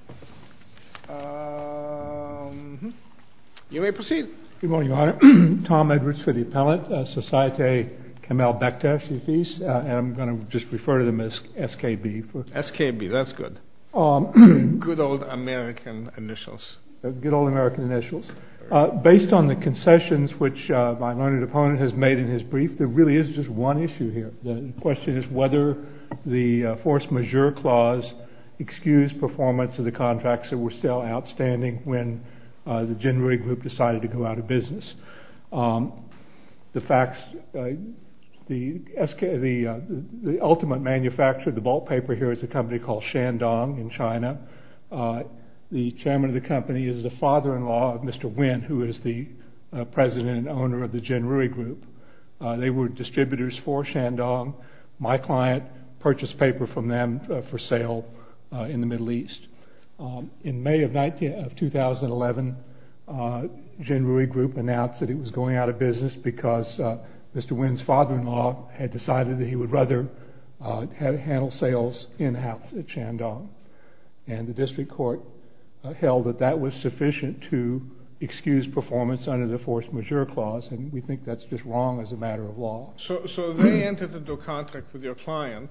You may proceed. Good morning, Your Honor. Tom Edwards for the appellant, Societe Kamel Bektash, and I'm going to just refer to them as SKB. SKB, that's good. Good old American initials. Good old American initials. Based on the concessions which my learned opponent has made in his brief, there really is just one issue here. The question is whether the force majeure clause excused performance of the contracts that were still outstanding when the Jinrui Group decided to go out of business. The facts, the ultimate manufacturer of the bulk paper here is a company called Shandong in China. The chairman of the company is the father-in-law of Mr. Wen, who is the president and owner of the Jinrui Group. They were distributors for Shandong. My client purchased paper from them for sale in the Middle East. In May of 2011, Jinrui Group announced that it was going out of business because Mr. Wen's father-in-law had decided that he would rather handle sales in-house at Shandong. And the district court held that that was sufficient to excuse performance under the force majeure clause, and we think that's just wrong as a matter of law. So they entered into a contract with your client,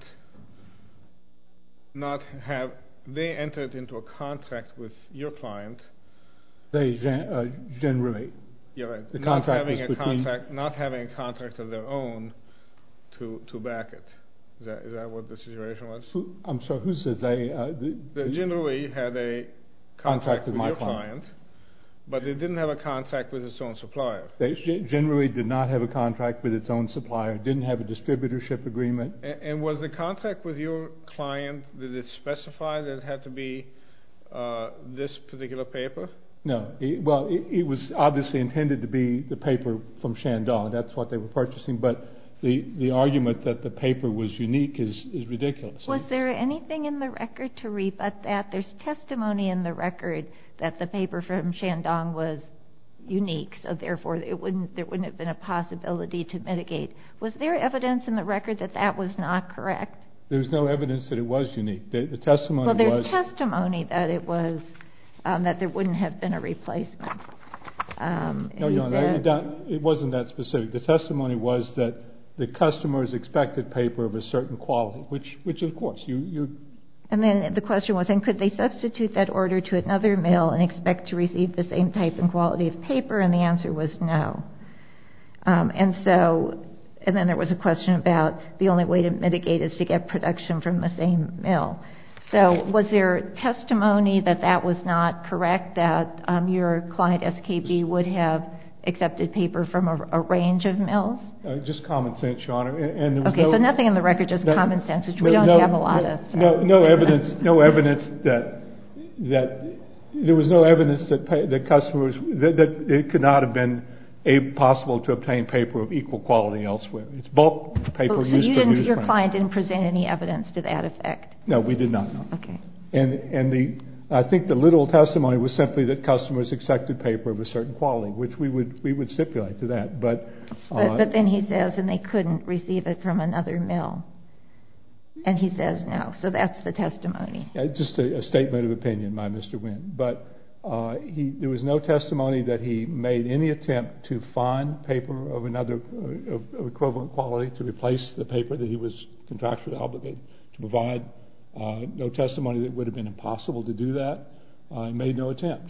they entered into a contract with your client. Jinrui. Yeah, right. The not having a contract of their own to back it. Is that what the situation was? I'm sorry, who says they? The Jinrui had a contract with your client, but it didn't have a contract with its own supplier. Jinrui did not have a contract with its own supplier, didn't have a distributorship agreement. And was the contract with your client, did it specify that it had to be this particular paper? No. It was obviously intended to be the paper from Shandong. That's what they were purchasing, but the argument that the paper was unique is ridiculous. Was there anything in the record to rebut that? There's testimony in the record that the paper from Shandong was unique, so therefore there wouldn't have been a possibility to mitigate. Was there evidence in the record that that was not correct? There's no evidence that it was unique. The testimony was... Well, there's testimony that it was, that there wouldn't have been a replacement. It wasn't that specific. The testimony was that the customers expected paper of a certain quality, which of course you... And then the question was, and could they substitute that order to another mill and expect to receive the same type and quality of paper? And the answer was no. And then there was a question about the only way to mitigate is to get production from the same mill. So was there testimony that that was not correct, that your client SKB would have accepted paper from a range of mills? Just common sense, Your Honor. And there was so nothing in the record, just common sense, which we don't have a lot of. So. No evidence that there was no evidence that customers that it could not have been possible to obtain paper of equal quality elsewhere. It's bulk paper used for newsprint. Your client didn't present any evidence to that effect? No, we did not. No. Okay. And I think the little testimony was simply that customers accepted paper of a certain quality, which we would stipulate to that. But then he says, and they couldn't receive it from another mill. And he says no. So that's the testimony. Just a statement of opinion by Mr. Wynn. But there was no testimony that he made any attempt to find paper of another of equivalent quality to replace the paper that he was contractually obligated to provide. No testimony that it would have been impossible to do that. He made no attempt.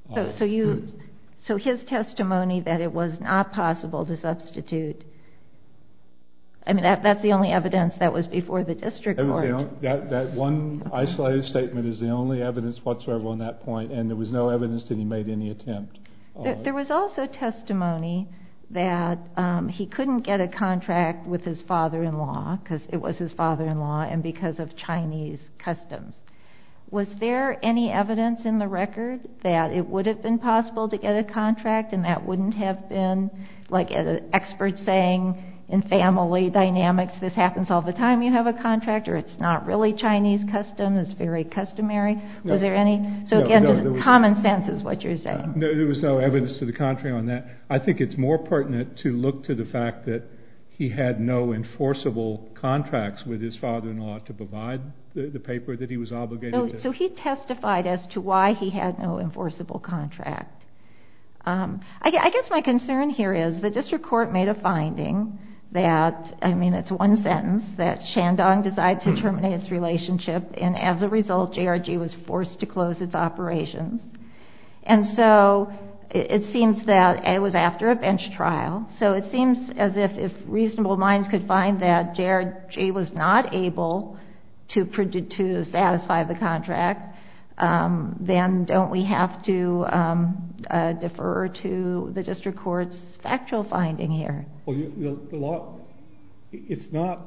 So his testimony that it was not possible to substitute, I mean, that's the only evidence that was before the district court. That one isolated statement is the only evidence whatsoever on that point, and there was no evidence that he made any attempt. There was also testimony that he couldn't get a contract with his father-in-law because it was his father-in-law and because of Chinese customs. Was there any evidence in the record that it would have been possible to get a contract and that wouldn't have been like an expert saying in family dynamics, this happens all the time, you have a contract, or it's not really Chinese custom, it's very customary? No. Was there any? So again, just common sense is what you're saying. No, there was no evidence to the contrary on that. I think it's more pertinent to look to the fact that he had no enforceable contracts with his father-in-law to provide the paper that he was obligated to. So he testified as to why he had no enforceable contract. I guess my concern here is the district court made a finding that, I mean, it's one sentence, that Shandong decided to terminate its relationship, and as a result, JRG was forced to close its operations. And so it seems that it was after a bench trial, so it seems as if reasonable minds could find that JRG was not able to satisfy the contract, then don't we have to defer to the district court's factual finding here? Well, the law, it's not,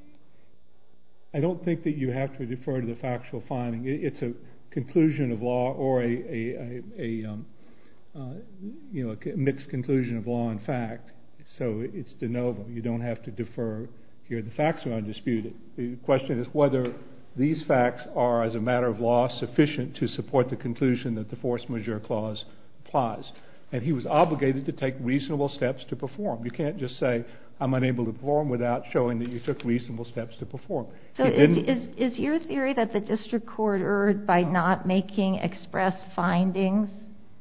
I don't think that you have to defer to the factual finding. It's a conclusion of law or a mixed conclusion of law and fact, so it's de novo. You don't have to defer here. The facts are undisputed. The question is whether these facts are, as a matter of law, sufficient to support the conclusion that the force majeure clause applies. And he was obligated to take reasonable steps to perform. You can't just say, I'm unable to perform without showing that you took reasonable steps to perform. So is your theory that the district court erred by not making express findings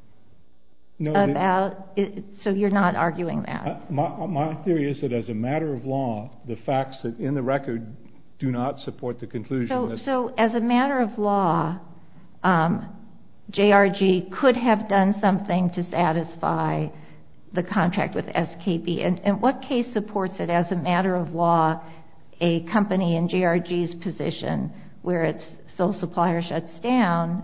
about it? So you're not arguing that? My theory is that as a matter of law, the facts that in the record do not support the conclusion. So as a matter of law, JRG could have done something to satisfy the contract with SKB. And what case supports it as a matter of law, a company in JRG's position where its sole supplier shuts down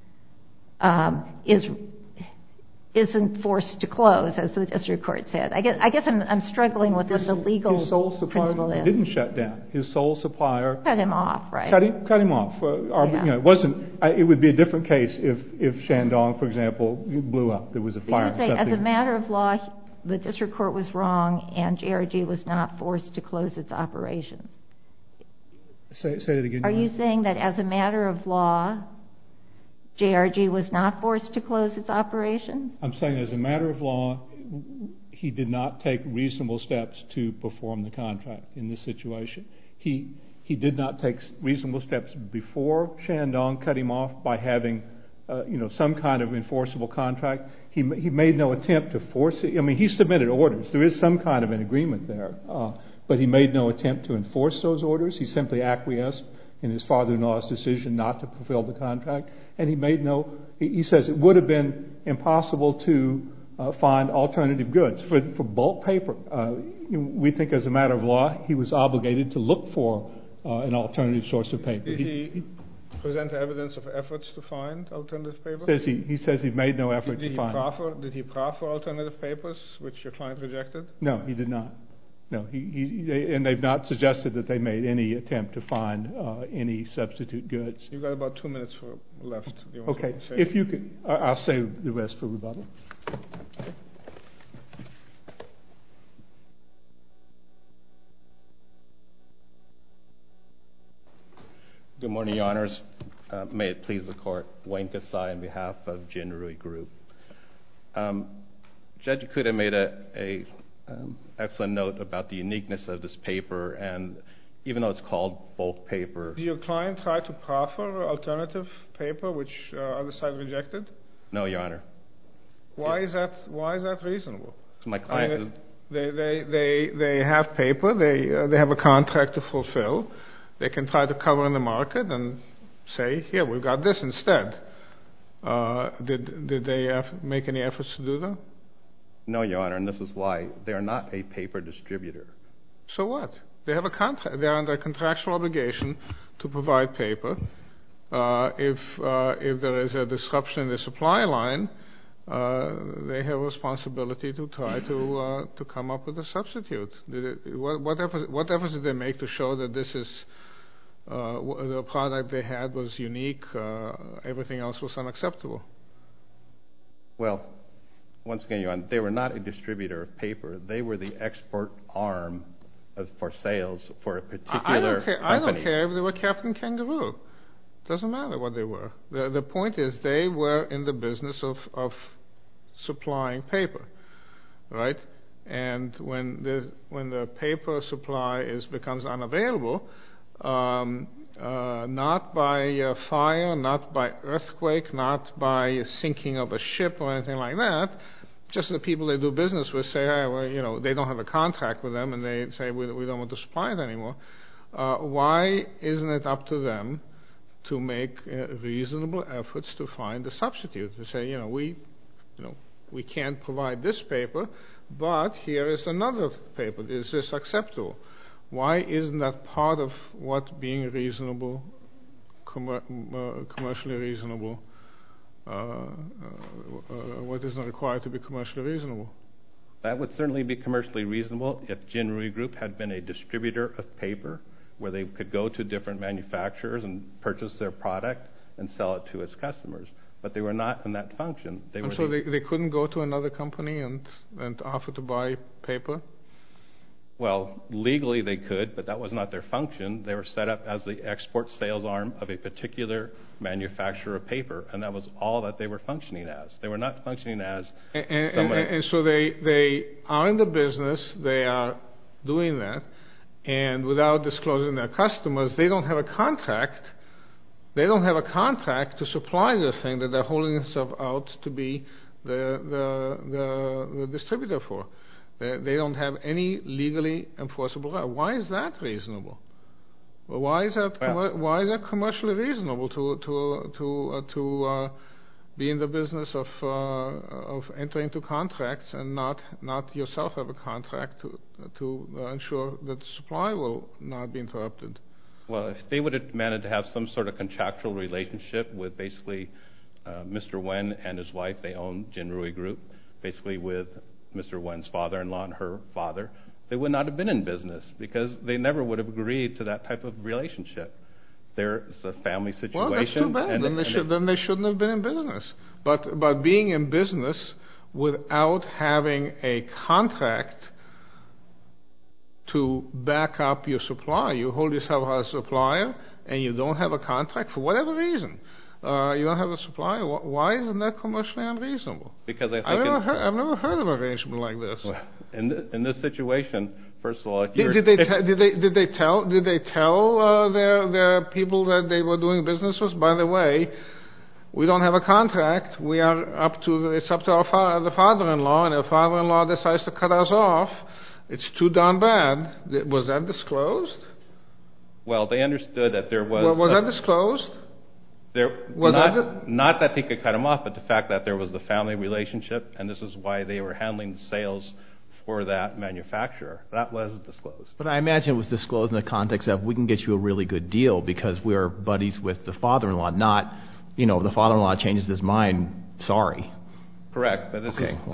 isn't forced to close, as the district court said? I guess I'm struggling with what the legal principle is. His sole supplier didn't shut down. His sole supplier cut him off, right? Cut him off. It wasn't. It would be a different case if Shandong, for example, blew up. There was a fire. So you say, as a matter of law, the district court was wrong, and JRG was not forced to close its operations. Say that again. Are you saying that as a matter of law, JRG was not forced to close its operations? I'm saying as a matter of law, he did not take reasonable steps to perform the contract in this situation. He did not take reasonable steps before Shandong cut him off by having some kind of enforceable contract. He made no attempt to force it. I mean, he submitted orders. There is some kind of an agreement there, but he made no attempt to enforce those orders. He simply acquiesced in his father-in-law's decision not to fulfill the contract, and he says it would have been impossible to find alternative goods. For bulk paper, we think as a matter of law, he was obligated to look for an alternative source of paper. Did he present evidence of efforts to find alternative paper? He says he made no effort to find. Did he proffer alternative papers, which your client rejected? No, he did not. No, and they've not suggested that they made any attempt to find any substitute goods. You've got about 2 minutes left. Okay, if you could, I'll save the rest for rebuttal. Okay. Good morning, Your Honors. May it please the Court. Wayne Kasai on behalf of Jinrui Group. Judge Ikuda made a excellent note about the uniqueness of this paper, and even though it's called bulk paper. Did your client try to proffer alternative paper, which other side rejected? No, Your Honor. Why is that reasonable? So my client they have paper. They have a contract to fulfill. They can try to cover in the market and say, here, we've got this instead. Did they make any efforts to do that? No, Your Honor, and this is why. They are not a paper distributor. So what? They have a contract. They are under a contractual obligation to provide paper. If there is a disruption in the supply line, they have a responsibility to try to come up with a substitute. What efforts did they make to show that this is the product they had was unique, everything else was unacceptable? Well, once again, Your Honor, they were not a distributor of paper. They were the export arm for sales for a particular company. I don't care if they were Captain Kangaroo. Doesn't matter what they were. The point is they were in the business of supplying paper, right? And when the paper supply becomes unavailable, not by fire, not by earthquake, not by sinking of a ship or anything like that. Just the people they do business with say, hey, well, they don't have a contract with them, and they say we don't want to supply it anymore. Why isn't it up to them to make reasonable efforts to find a substitute? To say, we can't provide this paper, but here is another paper. Is this acceptable? Why isn't that part of what being reasonable, commercially reasonable, what isn't required to be commercially reasonable? That would certainly be commercially reasonable if Jinrui Group had been a distributor of paper where they could go to different manufacturers and purchase their product and sell it to its customers. But they were not in that function. They couldn't go to another company and offer to buy paper? Well, legally they could, but that was not their function. They were set up as the export sales arm of a particular manufacturer of paper, and that was all that they were functioning as. They were not functioning as somebody. And so they are in the business, they are doing that, and without disclosing their customers, they don't have a contract. They don't have a contract to supply this thing that they're holding themselves out to be the distributor for. They don't have any legally enforceable right. Why is that reasonable? Why is that commercially reasonable to be in the business of entering into contracts and not yourself have a contract to ensure that the supply will not be interrupted? Well, if they would have demanded to have some sort of contractual relationship with basically Mr. Wen and his wife, they own Jinrui Group, basically with Mr. Wen's father-in-law and her father, they would not have been in business because they never would have agreed to that type of relationship. There's a family situation. Well, that's too bad. Then they shouldn't have been in business. But being in business without having a contract to back up your supply, you hold yourself as a supplier and you don't have a contract for whatever reason. You don't have a supply. Why isn't that commercially unreasonable? Because I think I've never heard of an arrangement like this. Well, in this situation, first of all, did they tell their people that they were doing business with? By the way, we don't have a contract. It's up to the father-in-law, and if the father-in-law decides to cut us off, it's too darn bad. Was that disclosed? Well, they understood that there was. Was that disclosed? Not that they could cut him off, but the fact that there was the family relationship, and this is why they were handling the sales for that manufacturer. That was disclosed. But I imagine it was disclosed in the context of we can get you a really good deal because we're buddies with the father-in-law, not, the father-in-law changes his mind, sorry. Correct, but this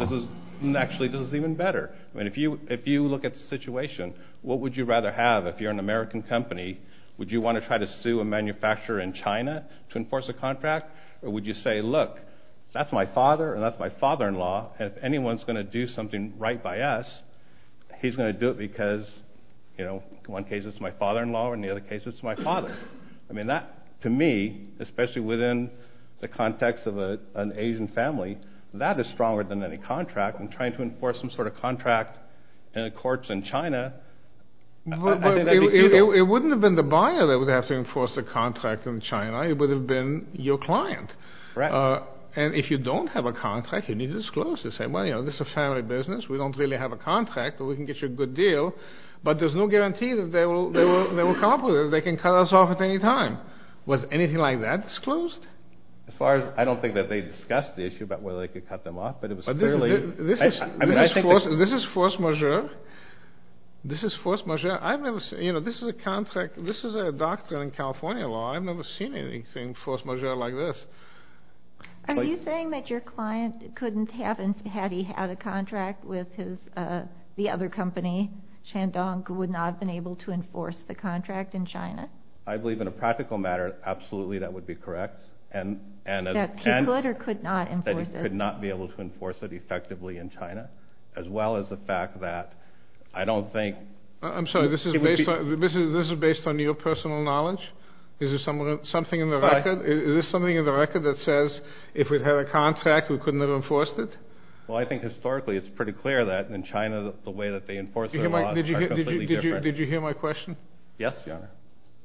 is even better. I mean, if you look at the situation, what would you rather have if you're an American company? Would you want to try to sue a manufacturer in China to enforce a contract? Or would you say, look, that's my father and that's my father-in-law, and if anyone's going to do something right by us, he's going to do it because, in one case it's my father-in-law, and in the other case it's my father. I mean, that, to me, especially within the context of an Asian family, that is stronger than any contract. And trying to enforce some sort of contract in the courts in China, But it wouldn't have been the buyer that would have to enforce the contract in China. It would have been your client. Right. And if you don't have a contract, you need to disclose it. Say, well, this is a family business. We don't really have a contract, but we can get you a good deal. But there's no guarantee that they will come up with it. They can cut us off at any time. Was anything like that disclosed? As far as I don't think that they discussed the issue about whether they could cut them off, but it was clearly. This is force majeure. This is force majeure. I've never seen, this is a contract, this is a doctrine in California law. I've never seen anything force majeure like this. Are you saying that your client couldn't have, had he had a contract with the other company, Shandong, would not have been able to enforce the contract in China? I believe in a practical matter, absolutely that would be correct. That he could or could not enforce it? That he could not be able to enforce it effectively in China, as well as the fact that I don't think... I'm sorry, this is based on your personal knowledge? Is there something in the record? Is this something in the record that says if we had a contract, we couldn't have enforced it? Well, I think historically it's pretty clear that in China, the way that they enforce their laws are completely different. Did you hear my question? Yes, Your Honor.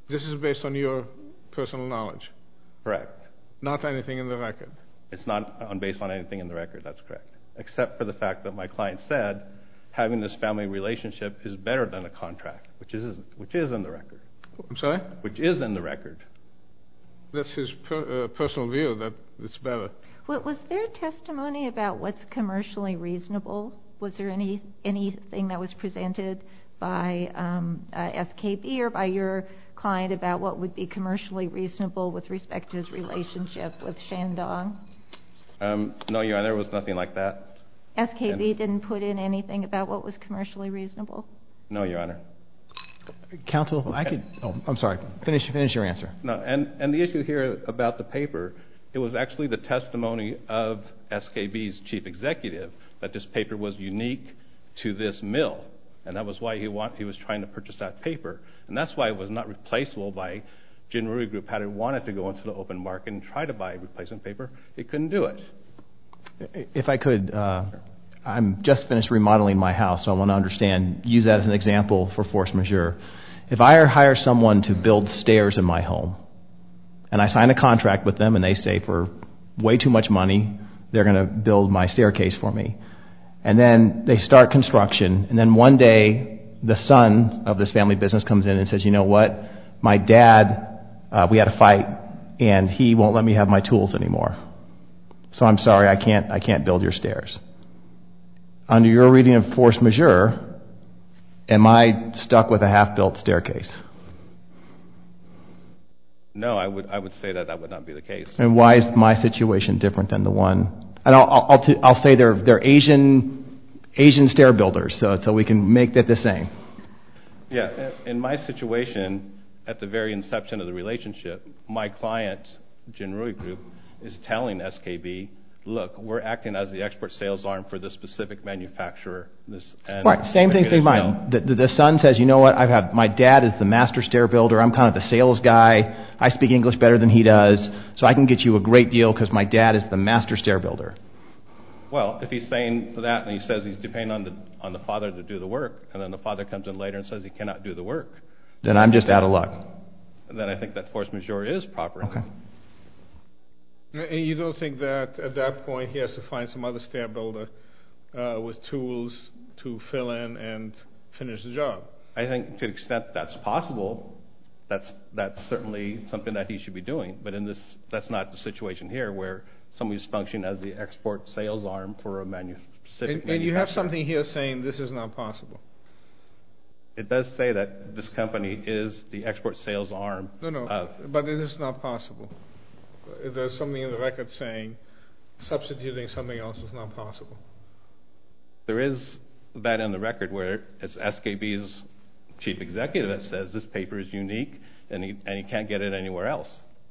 This is based on your personal knowledge? Correct. Not anything in the record? It's not based on anything in the record, that's correct. Except for the fact that my client said having this family relationship is better than a contract, which is in the record. I'm sorry? Which is in the record. That's his personal view, that it's better. Was there testimony about what's commercially reasonable? Was there anything that was presented by SKB or by your client about what would be commercially reasonable with respect to his relationship with Shandong? No, Your Honor, there was nothing like that. SKB didn't put in anything about what was commercially reasonable? No, Your Honor. Counsel, I'm sorry. Finish your answer. No, and the issue here about the paper, it was actually the testimony of SKB's chief executive that this paper was unique to this mill, and that was why he was trying to purchase that paper, and that's why it was not replaceable by Jinrui Group. Had it wanted to go into the open market and try to buy replacement paper, it couldn't do it. If I could, I'm just finished remodeling my house, so I want to use that as an example for force majeure. If I hire someone to build stairs in my home, and I sign a contract with them, and they say for way too much money, they're going to build my staircase for me. And then they start construction, and then one day, the son of this family business comes in and says, you know what, my dad, we had a fight, and he won't let me have my tools anymore. So I'm sorry, I can't build your stairs. Under your reading of force majeure, am I stuck with a half-built staircase? No, I would say that would not be the case. And why is my situation different than the one? And I'll say they're Asian stair builders, so we can make that the same. Yeah, in my situation, at the very inception of the relationship, my client, Jinrui Group, is telling SKB, look, we're acting as the export sales arm for this specific manufacturer. Right, same thing's mine. The son says, you know what, my dad is the master stair builder. I'm kind of the sales guy. I speak English better than he does, so I can get you a great deal because my dad is the master stair builder. Well, if he's saying that and he says he's depending on the father to do the work, and then the father comes in later and says he cannot do the work, then I'm just out of luck. Then I think that force majeure is proper. Okay. And you don't think that at that point he has to find some other stair builder with tools to fill in and finish the job? I think to the extent that's possible, that's certainly something that he should be doing. But that's not the situation here, where somebody's functioning as the export sales arm for a specific manufacturer. And you have something here saying this is not possible. It does say that this company is the export sales arm. No, but it is not possible. There's something in the record saying substituting something else is not possible. There is that in the record where it's SKB's chief executive that says this paper is unique and he can't get it anywhere else.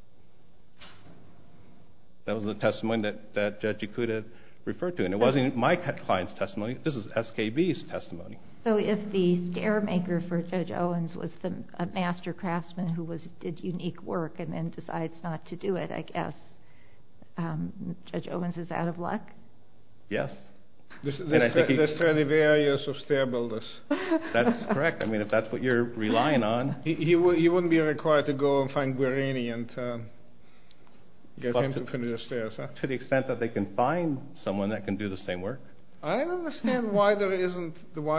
That was the testimony that Judge Ikuda referred to. And it wasn't my client's testimony. This is SKB's testimony. So if the stair maker for Judge Owens was a master craftsman who did unique work and then decides not to do it, I guess Judge Owens is out of luck? Yes. There's Stradivarius of stair builders. That's correct. I mean, if that's what you're relying on. He wouldn't be required to go and find Guerini and get him to finish the stairs, huh? To the extent that they can find someone that can do the same work. I don't understand why there isn't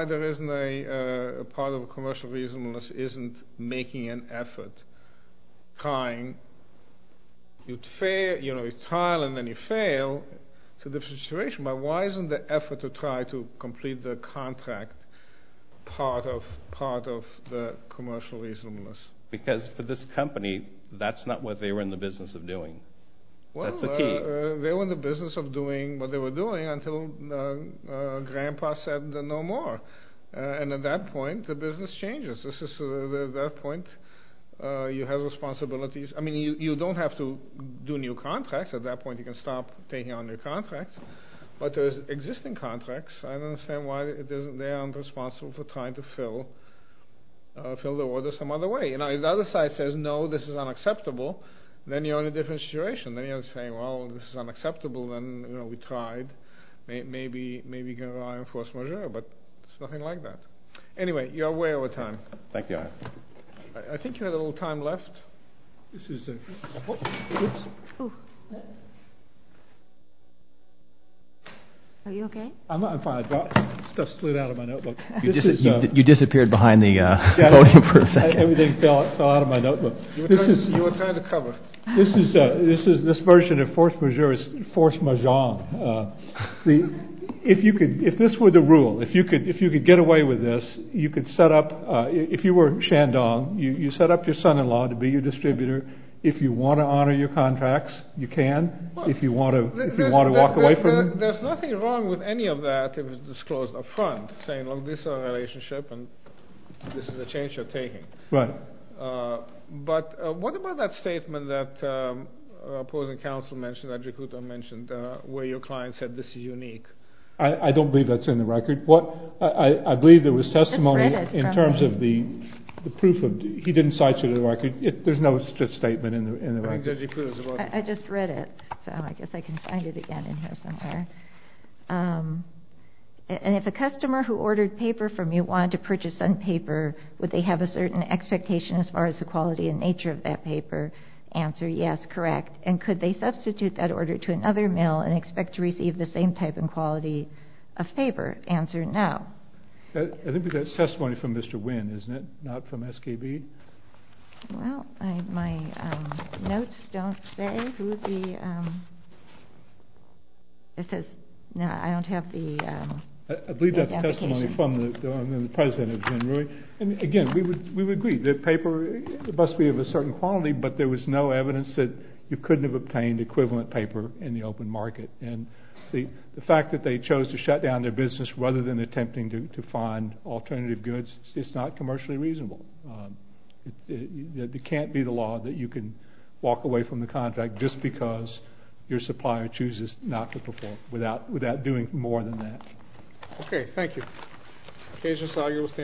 a part of commercial reasonableness isn't making an effort, trying. You fail, you trial and then you fail. It's a different situation. But why isn't the effort to try to complete the contract part of the commercial reasonableness? Because for this company, that's not what they were in the business of doing. Well, that's the key. They were in the business of doing what they were doing until Grandpa said no more. And at that point, the business changes. This is at that point, you have responsibilities. I mean, you don't have to do new contracts. At that point, you can stop taking on new contracts. But there's existing contracts. I don't understand why they aren't responsible for trying to fill the order some other way. If the other side says, no, this is unacceptable, then you're in a different situation. Then you're saying, well, this is unacceptable, then we tried. Maybe you can rely on force majeure, but it's nothing like that. Anyway, you're way over time. Thank you, I think you had a little time left. This is a... Ooh. Are you okay? I'm fine. Stuff slid out of my notebook. You disappeared behind the podium for a second. Everything fell out of my notebook. You were trying to cover. This version of force majeure is force majeure. If this were the rule, if you could get away with this, you could set up. If you were Shandong, you set up your son-in-law to be your distributor. If you want to honor your contracts, you can. Well, if you want to walk away from them, there's nothing wrong with any of that if it's disclosed up front, saying, look, this is our relationship and this is the change you're taking. Right. But what about that statement that opposing counsel mentioned, that Jakuta mentioned, where your client said this is unique? I don't believe that's in the record. I believe there was testimony in terms of the proof of he didn't cite you to the record. There's no such statement in the record. I just read it, so I guess I can find it again in here somewhere. And if a customer who ordered paper from you wanted to purchase some paper, would they have a certain expectation as far as the quality and nature of that paper? Answer, yes, correct. And could they substitute that order to another mill and expect to receive the same type and quality of paper? Answer, no. I think that's testimony from Mr. Wynn, isn't it? Not from SKB? Well, my notes don't say who the... it says, no, I don't have the... I believe that's testimony from the president of Jinrui. And again, we would agree that paper must be of a certain quality, but there was no evidence that you couldn't have obtained equivalent paper in the open market. And the fact that they chose to shut down their business rather than attempting to find alternative goods is not commercially reasonable. It can't be the law that you can walk away from the contract just because your supplier chooses not to perform without doing more than that. Okay, thank you. Occasions are you will stand.